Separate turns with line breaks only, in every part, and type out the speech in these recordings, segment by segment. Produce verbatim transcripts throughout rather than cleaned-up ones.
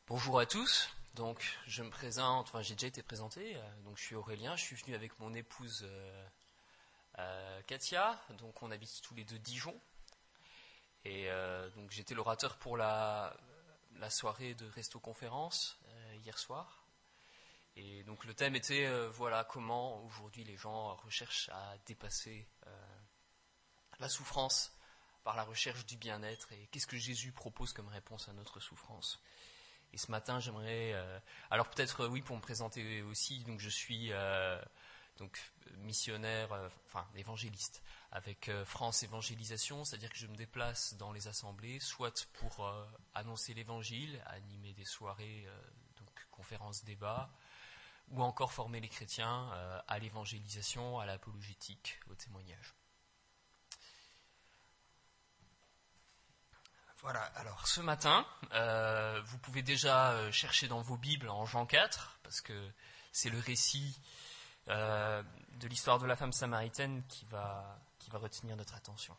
Bonjour à tous, donc je me présente, enfin j'ai déjà été présenté, euh, donc je suis Aurélien, je suis venu avec mon épouse euh, euh, Katia, donc on habite tous les deux Dijon, et euh, donc j'étais l'orateur pour la, la soirée de Resto-Conférence euh, hier soir, et donc le thème était, euh, voilà, comment aujourd'hui les gens recherchent à dépasser euh, la souffrance par la recherche du bien-être, et qu'est-ce que Jésus propose comme réponse à notre souffrance. Et ce matin, j'aimerais... Euh, alors peut-être, euh, oui, pour me présenter aussi, donc je suis euh, donc, missionnaire, euh, enfin évangéliste, avec euh, France Évangélisation, c'est-à-dire que je me déplace dans les assemblées, soit pour euh, annoncer l'évangile, animer des soirées, euh, donc conférences, débats, ou encore former les chrétiens euh, à l'évangélisation, à l'apologétique, au témoignage. Voilà, alors ce matin, euh, vous pouvez déjà euh, chercher dans vos Bibles en Jean quatre, parce que c'est le récit euh, de l'histoire de la femme samaritaine qui va, qui va retenir notre attention.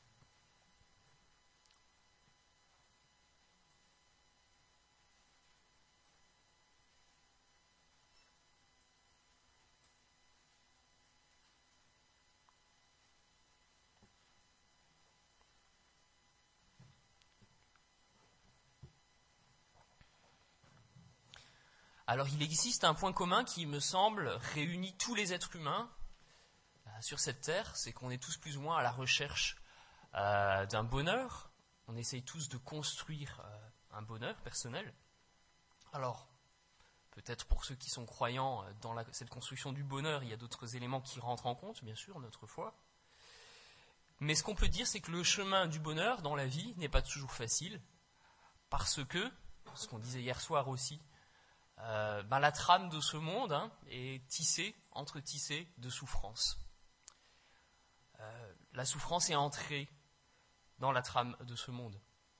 Alors il existe un point commun qui, me semble, réunit tous les êtres humains euh, sur cette terre, c'est qu'on est tous plus ou moins à la recherche euh, d'un bonheur. On essaye tous de construire euh, un bonheur personnel. Alors, peut-être pour ceux qui sont croyants, euh, dans la, cette construction du bonheur, il y a d'autres éléments qui rentrent en compte, bien sûr, notre foi. Mais ce qu'on peut dire, c'est que le chemin du bonheur dans la vie n'est pas toujours facile, parce que, ce qu'on disait hier soir aussi, Euh, ben la trame de ce monde hein, est tissée, entretissée de souffrance. Euh, la souffrance est entrée dans la trame de ce monde.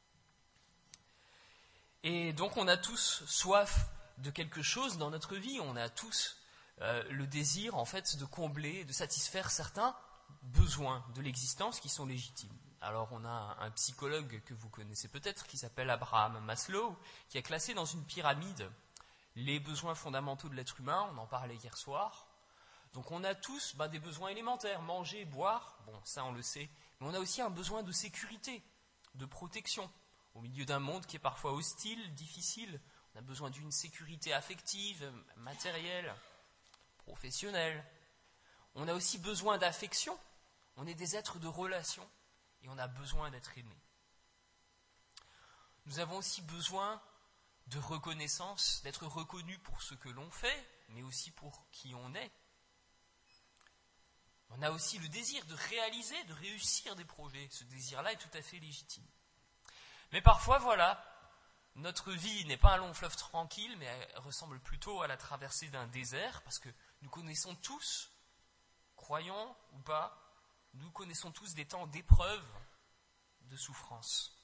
Et donc on a tous soif de quelque chose dans notre vie, on a tous euh, le désir en fait de combler, de satisfaire certains besoins de l'existence qui sont légitimes. Alors on a un, un psychologue que vous connaissez peut-être qui s'appelle Abraham Maslow, qui a classé dans une pyramide les besoins fondamentaux de l'être humain, on en parlait hier soir. Donc on a tous bah, des besoins élémentaires, manger, boire, bon ça on le sait, mais on a aussi un besoin de sécurité, de protection. Au milieu d'un monde qui est parfois hostile, difficile, on a besoin d'une sécurité affective, matérielle, professionnelle. On a aussi besoin d'affection, on est des êtres de relation et on a besoin d'être aimé. Nous avons aussi besoin de reconnaissance, d'être reconnu pour ce que l'on fait, mais aussi pour qui on est. On a aussi le désir de réaliser, de réussir des projets. Ce désir-là est tout à fait légitime. Mais parfois, voilà, notre vie n'est pas un long fleuve tranquille, mais elle ressemble plutôt à la traversée d'un désert, parce que nous connaissons tous, croyons ou pas, nous connaissons tous des temps d'épreuve, de souffrance.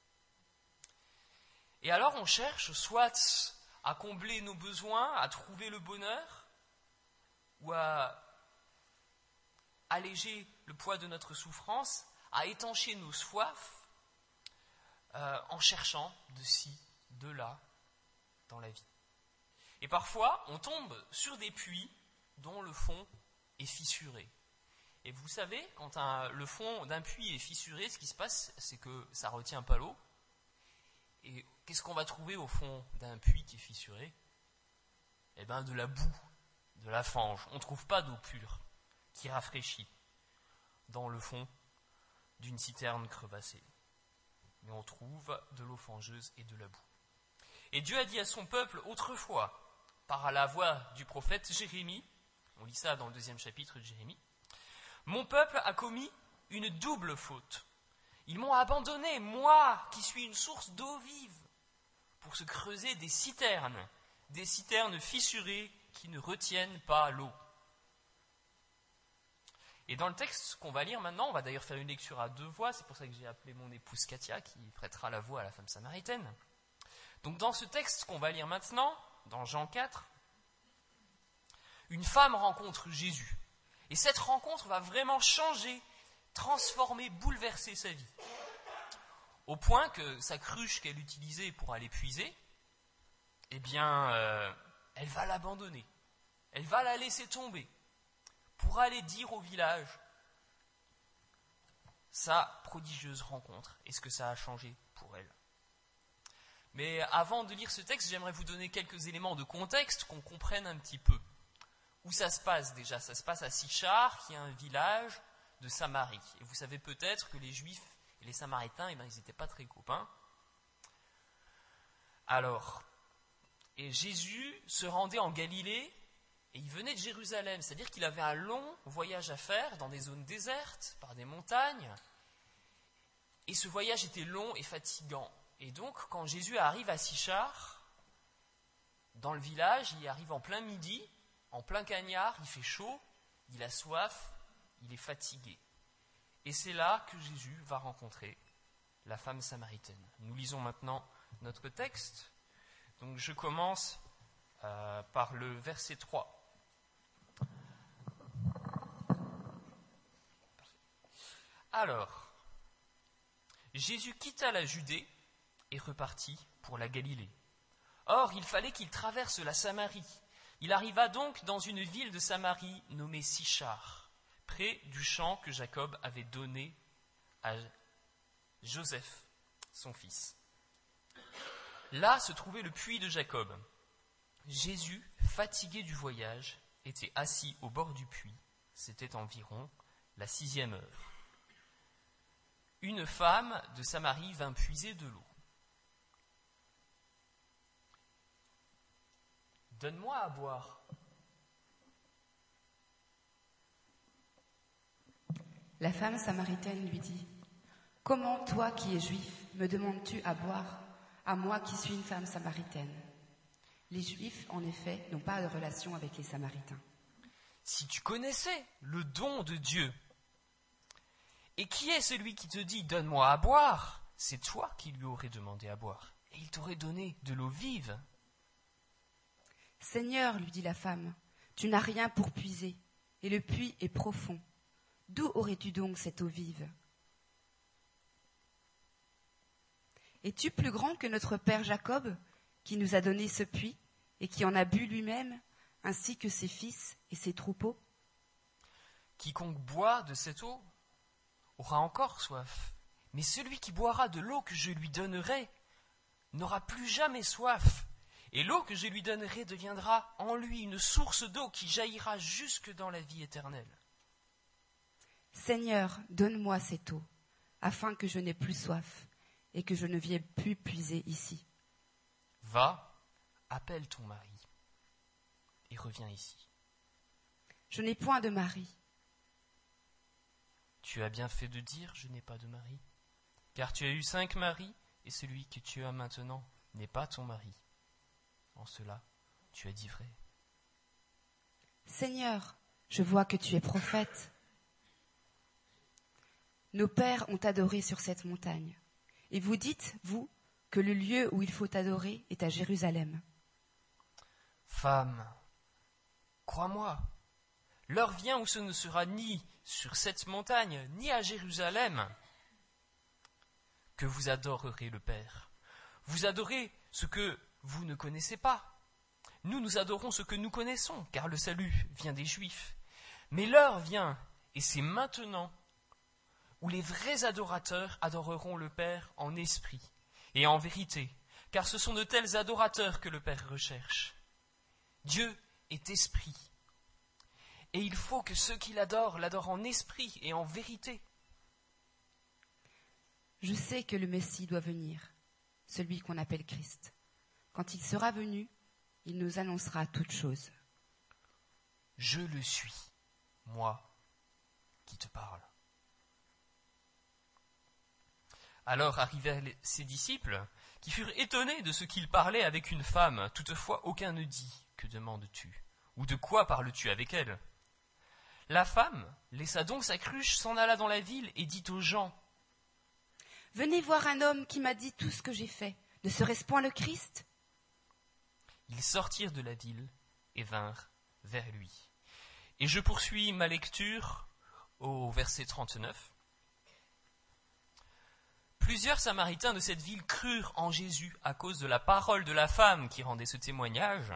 Et alors on cherche soit à combler nos besoins, à trouver le bonheur, ou à alléger le poids de notre souffrance, à étancher nos soifs, euh, en cherchant de ci, de là, dans la vie. Et parfois, on tombe sur des puits dont le fond est fissuré. Et vous savez, quand un, le fond d'un puits est fissuré, ce qui se passe, c'est que ça ne retient pas l'eau. Et qu'est-ce qu'on va trouver au fond d'un puits qui est fissuré ? Eh bien, de la boue, de la fange. On ne trouve pas d'eau pure qui rafraîchit dans le fond d'une citerne crevassée. Mais on trouve de l'eau fangeuse et de la boue. Et Dieu a dit à son peuple autrefois, par la voix du prophète Jérémie, on lit ça dans le deuxième chapitre de Jérémie, « Mon peuple a commis une double faute. Ils m'ont abandonné, moi, qui suis une source d'eau vive, pour se creuser des citernes, des citernes fissurées qui ne retiennent pas l'eau. » Et dans le texte qu'on va lire maintenant, on va d'ailleurs faire une lecture à deux voix, c'est pour ça que j'ai appelé mon épouse Katia, qui prêtera la voix à la femme samaritaine. Donc dans ce texte qu'on va lire maintenant, dans Jean quatre, une femme rencontre Jésus. Et cette rencontre va vraiment changer, transformer, bouleverser sa vie. Au point que sa cruche qu'elle utilisait pour aller puiser, eh bien, euh, elle va l'abandonner. Elle va la laisser tomber pour aller dire au village sa prodigieuse rencontre et ce que ça a changé pour elle. Mais avant de lire ce texte, j'aimerais vous donner quelques éléments de contexte, qu'on comprenne un petit peu. Où ça se passe déjà ? Ça se passe à Sichar, qui est un village de Samarie. Et vous savez peut-être que les Juifs et les Samaritains, eh ben, ils n'étaient pas très copains. Alors, et Jésus se rendait en Galilée et il venait de Jérusalem. C'est-à-dire qu'il avait un long voyage à faire dans des zones désertes, par des montagnes. Et ce voyage était long et fatigant. Et donc, quand Jésus arrive à Sichar, dans le village, il arrive en plein midi, en plein cagnard, il fait chaud, il a soif, il est fatigué. Et c'est là que Jésus va rencontrer la femme samaritaine. Nous lisons maintenant notre texte. Donc je commence euh, par le verset trois. Alors, Jésus quitta la Judée et repartit pour la Galilée. Or, il fallait qu'il traverse la Samarie. Il arriva donc dans une ville de Samarie nommée Sichar, près du champ que Jacob avait donné à Joseph, son fils. Là se trouvait le puits de Jacob. Jésus, fatigué du voyage, était assis au bord du puits. C'était environ la sixième heure. Une femme de Samarie vint puiser de l'eau. « Donne-moi à boire. »
La femme samaritaine lui dit : « Comment, toi qui es juif, me demandes-tu à boire, à moi qui suis une femme samaritaine ?» Les Juifs, en effet, n'ont pas de relation avec les Samaritains.
« Si tu connaissais le don de Dieu, et qui est celui qui te dit « Donne-moi à boire », c'est toi qui lui aurais demandé à boire, et il t'aurait donné de l'eau vive.
« Seigneur, lui dit la femme, tu n'as rien pour puiser, et le puits est profond. D'où aurais-tu donc cette eau vive ? Es-tu plus grand que notre père Jacob, qui nous a donné ce puits, et qui en a bu lui-même, ainsi que ses fils et ses troupeaux ?
Quiconque boit de cette eau aura encore soif, mais celui qui boira de l'eau que je lui donnerai n'aura plus jamais soif. Et l'eau que je lui donnerai deviendra en lui une source d'eau qui jaillira jusque dans la vie éternelle.
Seigneur, donne-moi cette eau, afin que je n'ai plus soif et que je ne vienne plus puiser ici.
Va, appelle ton mari et reviens ici.
Je n'ai point de mari.
Tu as bien fait de dire, je n'ai pas de mari, car tu as eu cinq maris et celui que tu as maintenant n'est pas ton mari. En cela, tu as dit vrai.
Seigneur, je vois que tu es prophète. Nos pères ont adoré sur cette montagne. Et vous dites, vous, que le lieu où il faut adorer est à Jérusalem.
Femme, crois-moi, l'heure vient où ce ne sera ni sur cette montagne, ni à Jérusalem, que vous adorerez le Père. Vous adorez ce que vous ne connaissez pas. Nous, nous adorons ce que nous connaissons, car le salut vient des Juifs. Mais l'heure vient, et c'est maintenant, où les vrais adorateurs adoreront le Père en esprit et en vérité, car ce sont de tels adorateurs que le Père recherche. Dieu est esprit, et il faut que ceux qui l'adorent l'adorent en esprit et en vérité.
Je sais que le Messie doit venir, celui qu'on appelle Christ. Quand il sera venu, il nous annoncera toutes choses.
Je le suis, moi qui te parle. Alors arrivèrent ses disciples, qui furent étonnés de ce qu'il parlait avec une femme. Toutefois, aucun ne dit « Que demandes-tu » ou « De quoi parles-tu avec elle ?» La femme laissa donc sa cruche, s'en alla dans la ville et dit aux gens : «
Venez voir un homme qui m'a dit tout ce que j'ai fait. Ne serait-ce point le Christ ?»
Ils sortirent de la ville et vinrent vers lui. Et je poursuis ma lecture au verset trente-neuf. Plusieurs Samaritains de cette ville crurent en Jésus à cause de la parole de la femme qui rendait ce témoignage.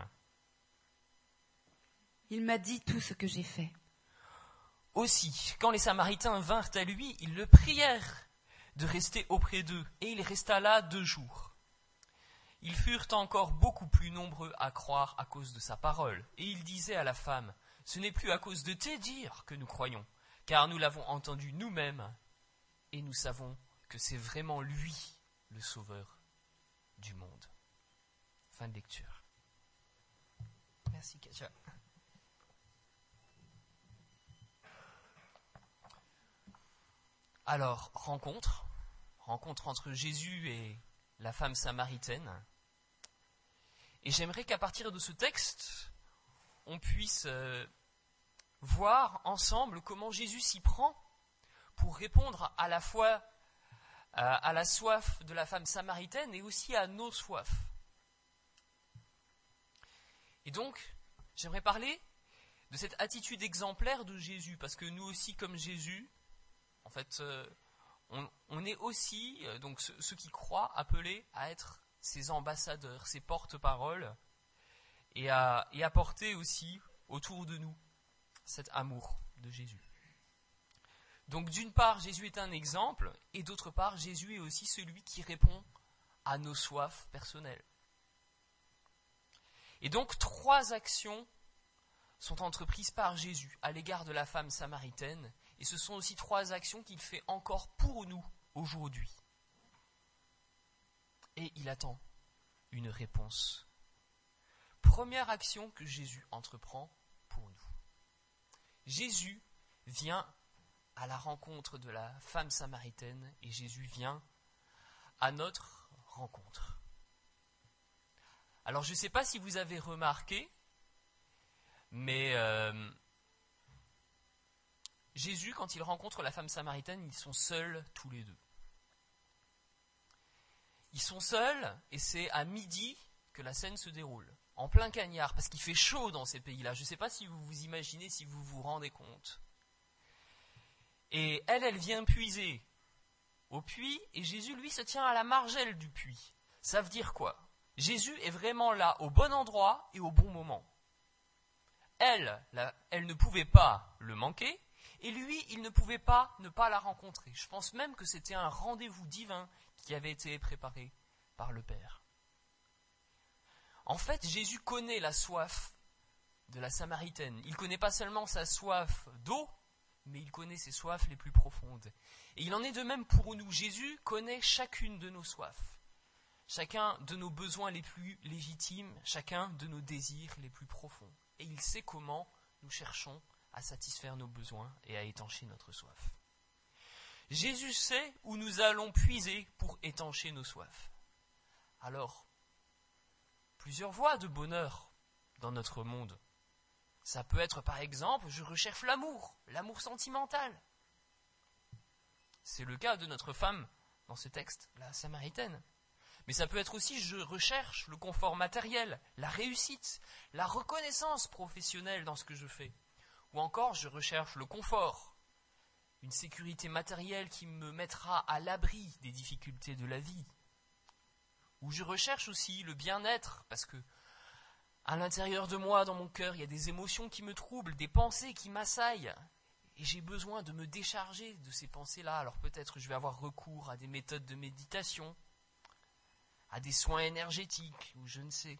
Il m'a dit tout ce que j'ai fait.
Aussi, quand les Samaritains vinrent à lui, ils le prièrent de rester auprès d'eux, et il resta là deux jours. Ils furent encore beaucoup plus nombreux à croire à cause de sa parole, et il disait à la femme, « Ce n'est plus à cause de tes dires que nous croyons, car nous l'avons entendu nous-mêmes, et nous savons que c'est vraiment lui, le Sauveur du monde. » Fin de lecture. Merci, Katia. Alors, rencontre, rencontre entre Jésus et la femme samaritaine. Et j'aimerais qu'à partir de ce texte, on puisse euh, voir ensemble comment Jésus s'y prend pour répondre à la fois à, à la soif de la femme samaritaine et aussi à nos soifs. Et donc, j'aimerais parler de cette attitude exemplaire de Jésus, parce que nous aussi, comme Jésus, en fait, euh, on, on est aussi, euh, donc ceux, ceux qui croient, appelés à être ses ambassadeurs, ses porte-paroles, et à, et à porter aussi autour de nous cet amour de Jésus. Donc d'une part, Jésus est un exemple, et d'autre part, Jésus est aussi celui qui répond à nos soifs personnelles. Et donc trois actions sont entreprises par Jésus à l'égard de la femme samaritaine, et ce sont aussi trois actions qu'il fait encore pour nous aujourd'hui. Et il attend une réponse. Première action que Jésus entreprend pour nous. Jésus vient à la rencontre de la femme samaritaine et Jésus vient à notre rencontre. Alors je ne sais pas si vous avez remarqué, mais euh, Jésus, quand il rencontre la femme samaritaine, ils sont seuls tous les deux. Ils sont seuls et c'est à midi que la scène se déroule, en plein cagnard, parce qu'il fait chaud dans ces pays-là. Je ne sais pas si vous vous imaginez, si vous vous rendez compte. Et elle, elle vient puiser au puits, et Jésus, lui, se tient à la margelle du puits. Ça veut dire quoi ? Jésus est vraiment là, au bon endroit et au bon moment. Elle, la, elle ne pouvait pas le manquer, et lui, il ne pouvait pas ne pas la rencontrer. Je pense même que c'était un rendez-vous divin qui avait été préparé par le Père. En fait, Jésus connaît la soif de la Samaritaine. Il ne connaît pas seulement sa soif d'eau, mais il connaît ses soifs les plus profondes. Et il en est de même pour nous. Jésus connaît chacune de nos soifs, chacun de nos besoins les plus légitimes, chacun de nos désirs les plus profonds. Et il sait comment nous cherchons à satisfaire nos besoins et à étancher notre soif. Jésus sait où nous allons puiser pour étancher nos soifs. Alors, plusieurs voies de bonheur dans notre monde. Ça peut être par exemple, je recherche l'amour, l'amour sentimental. C'est le cas de notre femme dans ce texte, la Samaritaine. Mais ça peut être aussi, je recherche le confort matériel, la réussite, la reconnaissance professionnelle dans ce que je fais. Ou encore, je recherche le confort, une sécurité matérielle qui me mettra à l'abri des difficultés de la vie. Ou je recherche aussi le bien-être, parce que à l'intérieur de moi, dans mon cœur, il y a des émotions qui me troublent, des pensées qui m'assaillent. Et j'ai besoin de me décharger de ces pensées-là. Alors peut-être je vais avoir recours à des méthodes de méditation, à des soins énergétiques, ou je ne sais.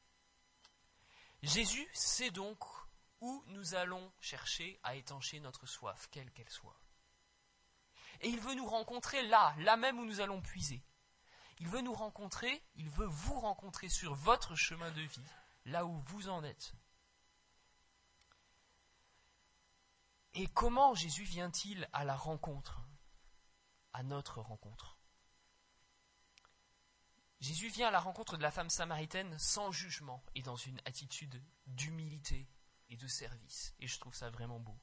Jésus sait donc où nous allons chercher à étancher notre soif, quelle qu'elle soit. Et il veut nous rencontrer là, là même où nous allons puiser. Il veut nous rencontrer, il veut vous rencontrer sur votre chemin de vie, là où vous en êtes. Et comment Jésus vient-il à la rencontre, à notre rencontre ? Jésus vient à la rencontre de la femme samaritaine sans jugement et dans une attitude d'humilité et de service. Et je trouve ça vraiment beau.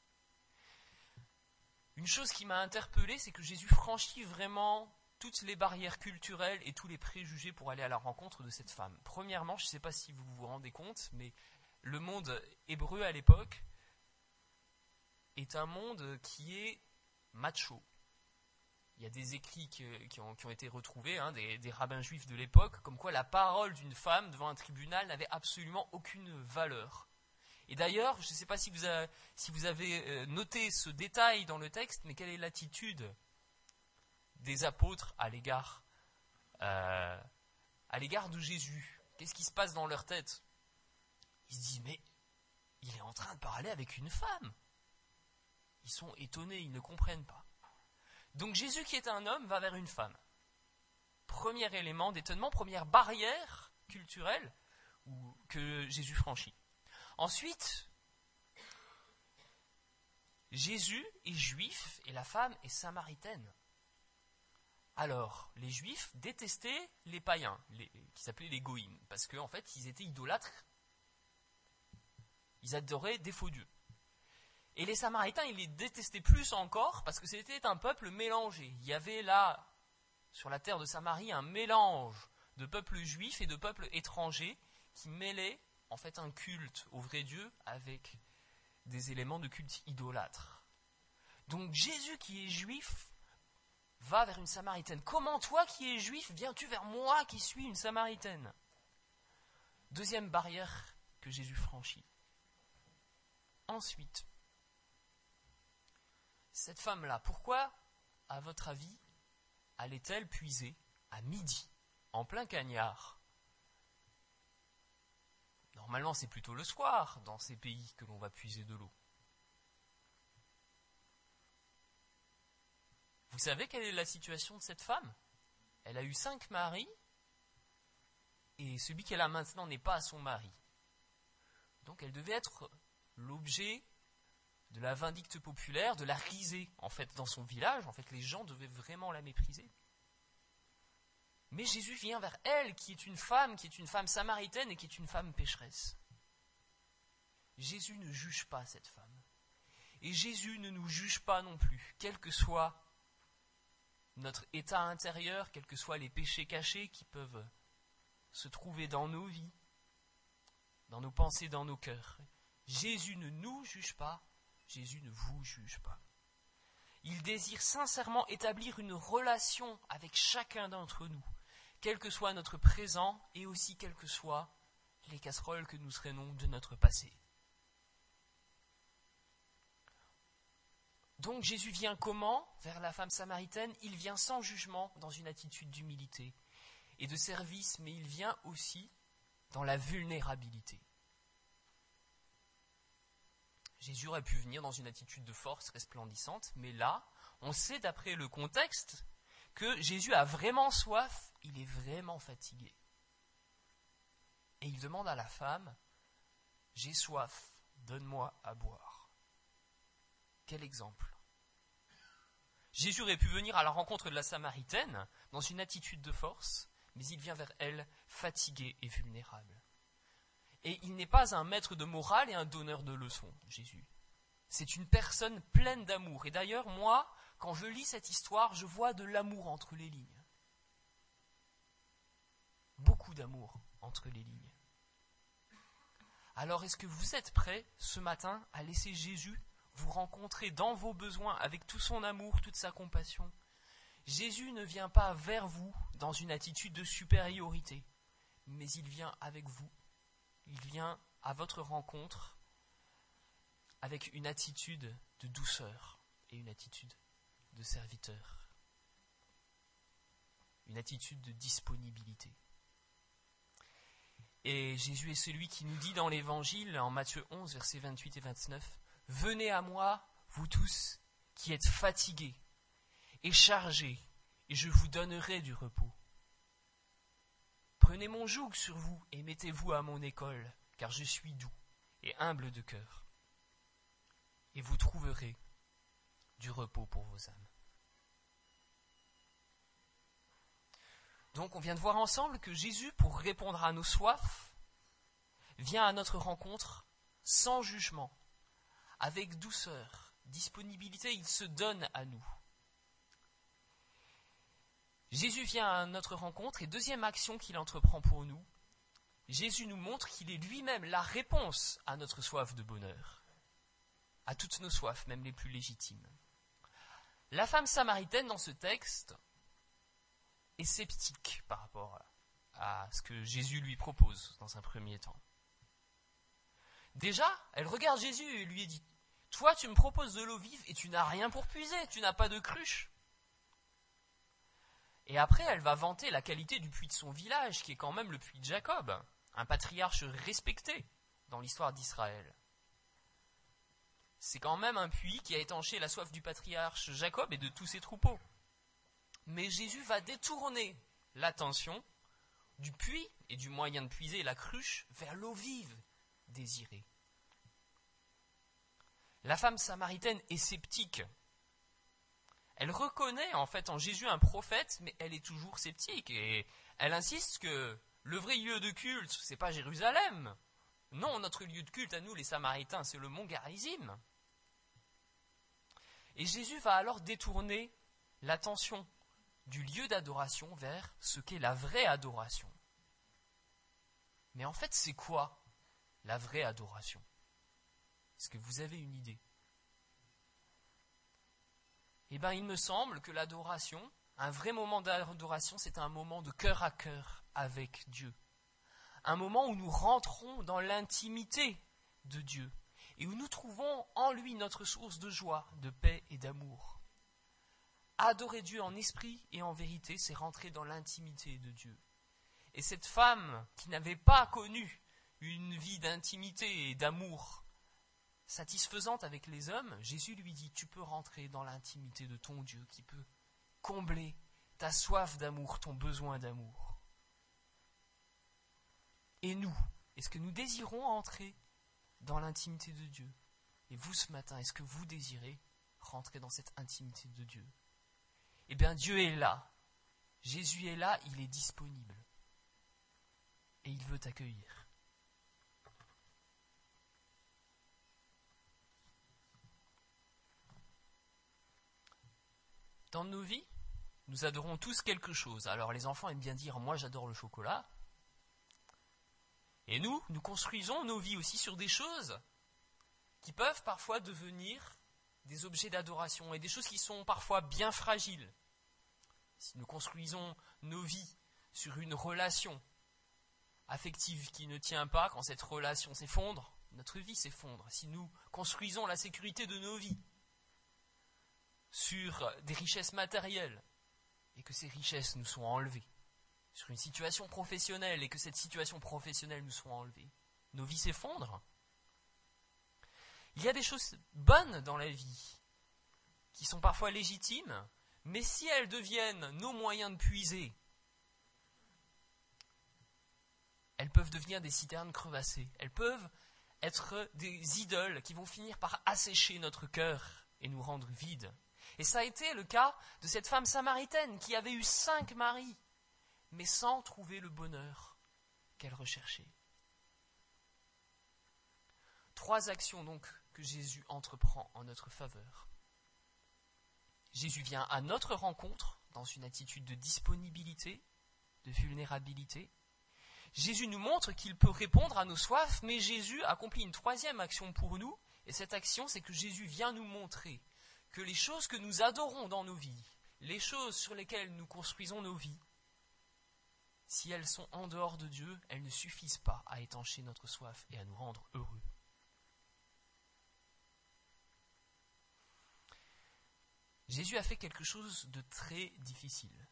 Une chose qui m'a interpellé, c'est que Jésus franchit vraiment toutes les barrières culturelles et tous les préjugés pour aller à la rencontre de cette femme. Premièrement, je ne sais pas si vous vous rendez compte, mais le monde hébreu à l'époque est un monde qui est macho. Il il y a des écrits qui, qui, ont, qui ont été retrouvés, hein, des, des rabbins juifs de l'époque, comme quoi la parole d'une femme devant un tribunal n'avait absolument aucune valeur. Et d'ailleurs, je ne sais pas si vous, a, si vous avez noté ce détail dans le texte, mais quelle est l'attitude des apôtres à l'égard, euh, à l'égard de Jésus? Qu'est-ce qui se passe dans leur tête? Ils se disent, mais il est en train de parler avec une femme. Ils sont étonnés, ils ne comprennent pas. Donc Jésus, qui est un homme, va vers une femme. Premier élément d'étonnement, première barrière culturelle que Jésus franchit. Ensuite, Jésus est juif et la femme est samaritaine. Alors, les juifs détestaient les païens, les, qui s'appelaient les goïms, parce qu'en fait, ils étaient idolâtres. Ils adoraient des faux dieux. Et les Samaritains, ils les détestaient plus encore, parce que c'était un peuple mélangé. Il y avait là, sur la terre de Samarie, un mélange de peuples juifs et de peuples étrangers qui mêlaient en fait un culte au vrai Dieu avec des éléments de culte idolâtre. Donc Jésus, qui est juif, va vers une Samaritaine. Comment toi qui es juif, viens-tu vers moi qui suis une Samaritaine? Deuxième barrière que Jésus franchit. Ensuite, cette femme-là, pourquoi, à votre avis, allait-elle puiser à midi, en plein cagnard? Normalement, c'est plutôt le soir, dans ces pays, que l'on va puiser de l'eau. Vous savez quelle est la situation de cette femme? Elle a eu cinq maris, et celui qu'elle a maintenant n'est pas son mari. Donc elle devait être l'objet de la vindicte populaire, de la risée, en fait, dans son village. En fait, les gens devaient vraiment la mépriser. Mais Jésus vient vers elle, qui est une femme, qui est une femme samaritaine et qui est une femme pécheresse. Jésus ne juge pas cette femme. Et Jésus ne nous juge pas non plus, quel que soit notre état intérieur, quels que soient les péchés cachés qui peuvent se trouver dans nos vies, dans nos pensées, dans nos cœurs. Jésus ne nous juge pas, Jésus ne vous juge pas. Il désire sincèrement établir une relation avec chacun d'entre nous, quel que soit notre présent et aussi quelles que soient les casseroles que nous traînons de notre passé. Donc Jésus vient comment vers la femme samaritaine? Il vient sans jugement, dans une attitude d'humilité et de service, mais il vient aussi dans la vulnérabilité. Jésus aurait pu venir dans une attitude de force resplendissante, mais là, on sait d'après le contexte que Jésus a vraiment soif, il est vraiment fatigué. Et il demande à la femme, « J'ai soif, donne-moi à boire. » Quel exemple! Jésus aurait pu venir à la rencontre de la Samaritaine dans une attitude de force, mais il vient vers elle fatigué et vulnérable. Et il n'est pas un maître de morale et un donneur de leçons, Jésus. C'est une personne pleine d'amour. Et d'ailleurs, moi, quand je lis cette histoire, je vois de l'amour entre les lignes. Beaucoup d'amour entre les lignes. Alors, est-ce que vous êtes prêts ce matin à laisser Jésus vous rencontrer dans vos besoins avec tout son amour, toute sa compassion? Jésus ne vient pas vers vous dans une attitude de supériorité, mais il vient avec vous. Il vient à votre rencontre avec une attitude de douceur et une attitude de serviteur. Une attitude de disponibilité. Et Jésus est celui qui nous dit dans l'Évangile, en Matthieu onze, versets vingt-huit et vingt-neuf, « Venez à moi, vous tous qui êtes fatigués et chargés, et je vous donnerai du repos. Prenez mon joug sur vous et mettez-vous à mon école, car je suis doux et humble de cœur, et vous trouverez du repos pour vos âmes. » Donc on vient de voir ensemble que Jésus, pour répondre à nos soifs, vient à notre rencontre sans jugement, avec douceur, disponibilité, il se donne à nous. Jésus vient à notre rencontre et deuxième action qu'il entreprend pour nous, Jésus nous montre qu'il est lui-même la réponse à notre soif de bonheur, à toutes nos soifs, même les plus légitimes. La femme samaritaine dans ce texte est sceptique par rapport à ce que Jésus lui propose dans un premier temps. Déjà, elle regarde Jésus et lui dit « Toi, tu me proposes de l'eau vive et tu n'as rien pour puiser, tu n'as pas de cruche. » Et après, elle va vanter la qualité du puits de son village, qui est quand même le puits de Jacob, un patriarche respecté dans l'histoire d'Israël. C'est quand même un puits qui a étanché la soif du patriarche Jacob et de tous ses troupeaux. Mais Jésus va détourner l'attention du puits et du moyen de puiser la cruche vers l'eau vive désirée. La femme samaritaine est sceptique. Elle reconnaît en fait en Jésus un prophète, mais elle est toujours sceptique. Et elle insiste que le vrai lieu de culte, c'est pas Jérusalem. Non, notre lieu de culte à nous, les Samaritains, c'est le mont Garizim. Et Jésus va alors détourner l'attention du lieu d'adoration vers ce qu'est la vraie adoration. Mais en fait, c'est quoi la vraie adoration? Est-ce que vous avez une idée? Eh bien, il me semble que l'adoration, un vrai moment d'adoration, c'est un moment de cœur à cœur avec Dieu. Un moment où nous rentrons dans l'intimité de Dieu et où nous trouvons en lui notre source de joie, de paix et d'amour. Adorer Dieu en esprit et en vérité, c'est rentrer dans l'intimité de Dieu. Et cette femme qui n'avait pas connu une vie d'intimité et d'amour satisfaisante avec les hommes, Jésus lui dit, tu peux rentrer dans l'intimité de ton Dieu qui peut combler ta soif d'amour, ton besoin d'amour. Et nous, est-ce que nous désirons entrer dans l'intimité de Dieu? Et vous ce matin, est-ce que vous désirez rentrer dans cette intimité de Dieu? Eh bien, Dieu est là. Jésus est là, il est disponible. Et il veut t'accueillir. Dans nos vies, nous adorons tous quelque chose. Alors les enfants aiment bien dire « moi j'adore le chocolat ». Et nous, nous construisons nos vies aussi sur des choses qui peuvent parfois devenir des objets d'adoration et des choses qui sont parfois bien fragiles. Si nous construisons nos vies sur une relation affective qui ne tient pas, quand cette relation s'effondre, notre vie s'effondre. Si nous construisons la sécurité de nos vies sur des richesses matérielles et que ces richesses nous sont enlevées, sur une situation professionnelle et que cette situation professionnelle nous soit enlevée, nos vies s'effondrent. Il y a des choses bonnes dans la vie qui sont parfois légitimes, mais si elles deviennent nos moyens de puiser, elles peuvent devenir des citernes crevassées. Elles peuvent être des idoles qui vont finir par assécher notre cœur et nous rendre vides. Et ça a été le cas de cette femme samaritaine qui avait eu cinq maris, mais sans trouver le bonheur qu'elle recherchait. Trois actions donc que Jésus entreprend en notre faveur. Jésus vient à notre rencontre dans une attitude de disponibilité, de vulnérabilité. Jésus nous montre qu'il peut répondre à nos soifs, mais Jésus accomplit une troisième action pour nous, et cette action, c'est que Jésus vient nous montrer que les choses que nous adorons dans nos vies, les choses sur lesquelles nous construisons nos vies, si elles sont en dehors de Dieu, elles ne suffisent pas à étancher notre soif et à nous rendre heureux. Jésus a fait quelque chose de très difficile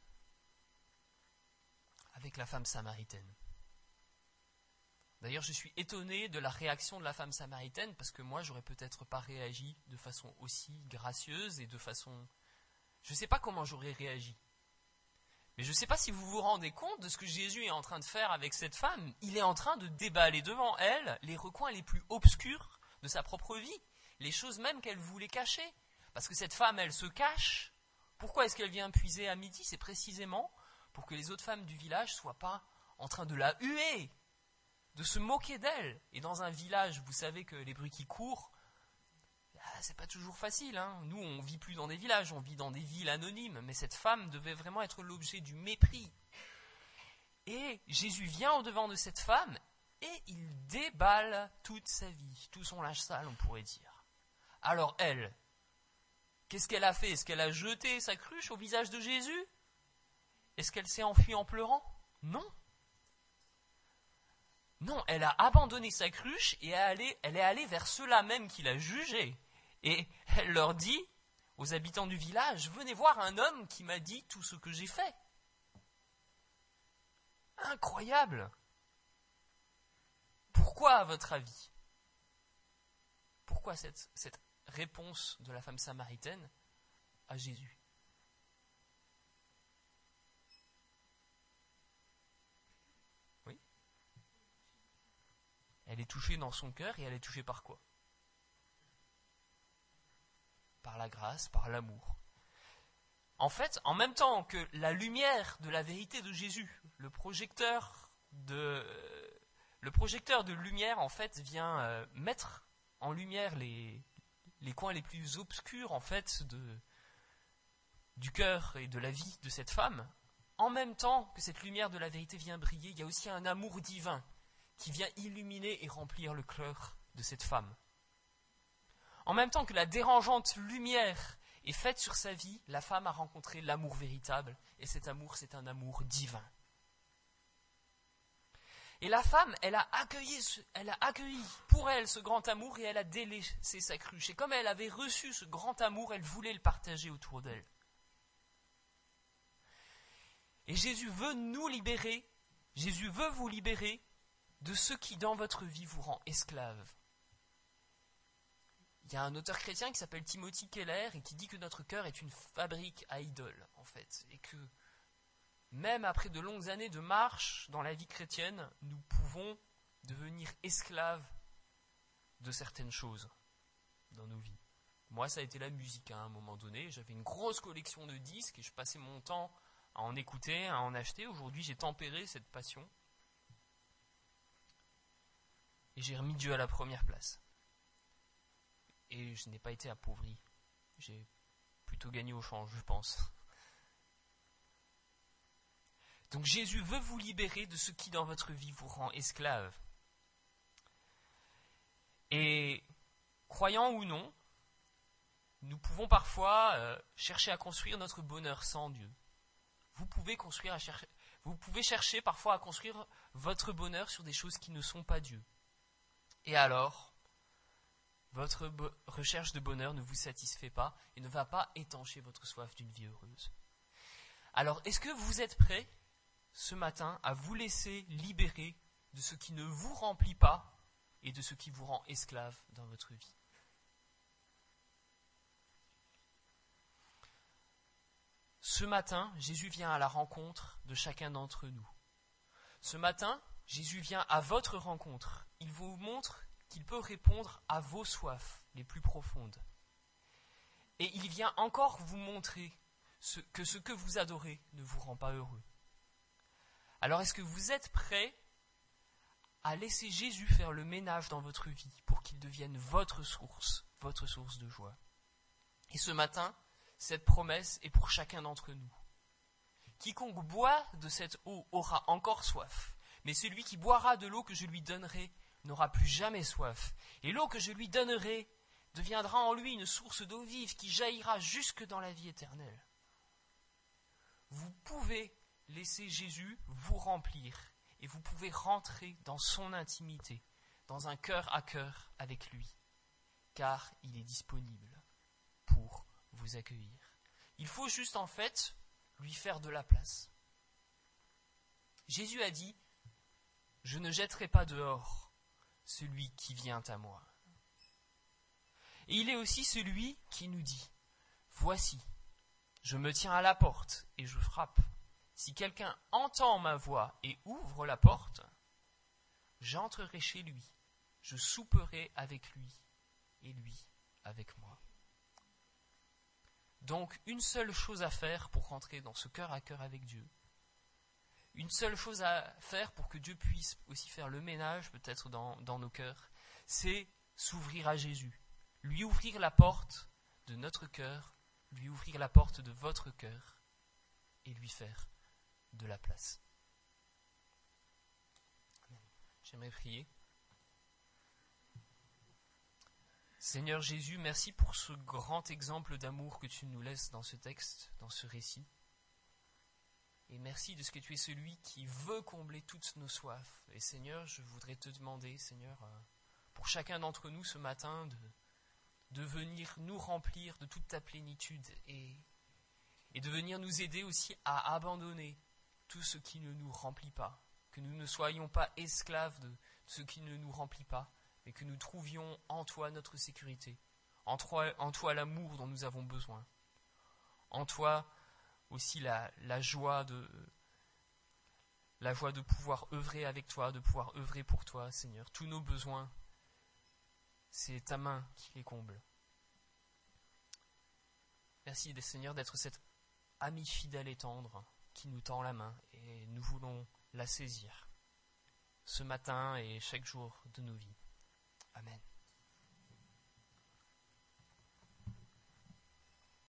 avec la femme samaritaine. D'ailleurs, je suis étonné de la réaction de la femme samaritaine parce que moi, j'aurais peut-être pas réagi de façon aussi gracieuse et de façon... Je ne sais pas comment j'aurais réagi. Mais je ne sais pas si vous vous rendez compte de ce que Jésus est en train de faire avec cette femme. Il est en train de déballer devant elle les recoins les plus obscurs de sa propre vie, les choses même qu'elle voulait cacher. Parce que cette femme, elle se cache. Pourquoi est-ce qu'elle vient puiser à midi? C'est précisément pour que les autres femmes du village ne soient pas en train de la huer, de se moquer d'elle. Et dans un village, vous savez que les bruits qui courent, c'est pas toujours facile. Hein. Nous, on vit plus dans des villages, on vit dans des villes anonymes. Mais cette femme devait vraiment être l'objet du mépris. Et Jésus vient au-devant de cette femme et il déballe toute sa vie, tout son linge sale, on pourrait dire. Alors elle, Qu'est-ce qu'elle a fait? Est-ce qu'elle a jeté sa cruche au visage de Jésus? Est-ce qu'elle s'est enfuie en pleurant? Non. Non, elle a abandonné sa cruche et elle est allée vers ceux-là même qui l'a jugée. Et elle leur dit, aux habitants du village, venez voir un homme qui m'a dit tout ce que j'ai fait. Incroyable! Pourquoi, à votre avis? Pourquoi cette, cette réponse de la femme samaritaine à Jésus? Oui? Elle est touchée dans son cœur et elle est touchée par quoi? Par la grâce, par l'amour. En fait, en même temps que la lumière de la vérité de Jésus, le projecteur de, le projecteur de lumière, en fait, vient euh, mettre en lumière les, les coins les plus obscurs, en fait, de, du cœur et de la vie de cette femme. En même temps que cette lumière de la vérité vient briller, il y a aussi un amour divin qui vient illuminer et remplir le cœur de cette femme. En même temps que la dérangeante lumière est faite sur sa vie, la femme a rencontré l'amour véritable, et cet amour, c'est un amour divin. Et la femme, elle a accueilli, elle a accueilli pour elle ce grand amour et elle a délaissé sa cruche. Et comme elle avait reçu ce grand amour, elle voulait le partager autour d'elle. Et Jésus veut nous libérer, Jésus veut vous libérer de ce qui dans votre vie vous rend esclave. Il y a un auteur chrétien qui s'appelle Timothy Keller et qui dit que notre cœur est une fabrique à idoles, en fait. Et que même après de longues années de marche dans la vie chrétienne, nous pouvons devenir esclaves de certaines choses dans nos vies. Moi, ça a été la musique à un moment donné. J'avais une grosse collection de disques et je passais mon temps à en écouter, à en acheter. Aujourd'hui, j'ai tempéré cette passion. Et j'ai remis Dieu à la première place. Et je n'ai pas été appauvri. J'ai plutôt gagné au change, je pense. Donc Jésus veut vous libérer de ce qui dans votre vie vous rend esclave. Et croyant ou non, nous pouvons parfois euh, chercher à construire notre bonheur sans Dieu. Vous pouvez construire à chercher, vous pouvez chercher parfois à construire votre bonheur sur des choses qui ne sont pas Dieu. Et alors, votre bo- recherche de bonheur ne vous satisfait pas et ne va pas étancher votre soif d'une vie heureuse. Alors, est-ce que vous êtes prêts ce matin à vous laisser libérer de ce qui ne vous remplit pas et de ce qui vous rend esclave dans votre vie? Ce matin, Jésus vient à la rencontre de chacun d'entre nous. Ce matin, Jésus vient à votre rencontre. Il vous montre qu'il peut répondre à vos soifs les plus profondes. Et il vient encore vous montrer ce, que ce que vous adorez ne vous rend pas heureux. Alors est-ce que vous êtes prêts à laisser Jésus faire le ménage dans votre vie pour qu'il devienne votre source, votre source de joie? Et ce matin, cette promesse est pour chacun d'entre nous. Quiconque boit de cette eau aura encore soif, mais celui qui boira de l'eau que je lui donnerai n'aura plus jamais soif. Et l'eau que je lui donnerai deviendra en lui une source d'eau vive qui jaillira jusque dans la vie éternelle. Vous pouvez laisser Jésus vous remplir et vous pouvez rentrer dans son intimité, dans un cœur à cœur avec lui, car il est disponible pour vous accueillir. Il faut juste en fait lui faire de la place. Jésus a dit « Je ne jetterai pas dehors celui qui vient à moi. » Et il est aussi celui qui nous dit « Voici, je me tiens à la porte et je frappe. Si quelqu'un entend ma voix et ouvre la porte, j'entrerai chez lui, je souperai avec lui et lui avec moi. » Donc, une seule chose à faire pour rentrer dans ce cœur à cœur avec Dieu, une seule chose à faire pour que Dieu puisse aussi faire le ménage peut-être dans, dans nos cœurs, c'est s'ouvrir à Jésus, lui ouvrir la porte de notre cœur, lui ouvrir la porte de votre cœur et lui faire de la place. J'aimerais prier. Seigneur Jésus, merci pour ce grand exemple d'amour que tu nous laisses dans ce texte, dans ce récit. Et merci de ce que tu es celui qui veut combler toutes nos soifs. Et Seigneur, je voudrais te demander, Seigneur, pour chacun d'entre nous ce matin, de, de venir nous remplir de toute ta plénitude et, et de venir nous aider aussi à abandonner tout ce qui ne nous remplit pas. Que nous ne soyons pas esclaves de ce qui ne nous remplit pas, mais que nous trouvions en toi notre sécurité, en toi, en toi l'amour dont nous avons besoin, en toi aussi la, la joie de la joie de pouvoir œuvrer avec toi, de pouvoir œuvrer pour toi, Seigneur. Tous nos besoins, c'est ta main qui les comble. Merci, Seigneur, d'être cet ami fidèle et tendre qui nous tend la main et nous voulons la saisir ce matin et chaque jour de nos vies. Amen.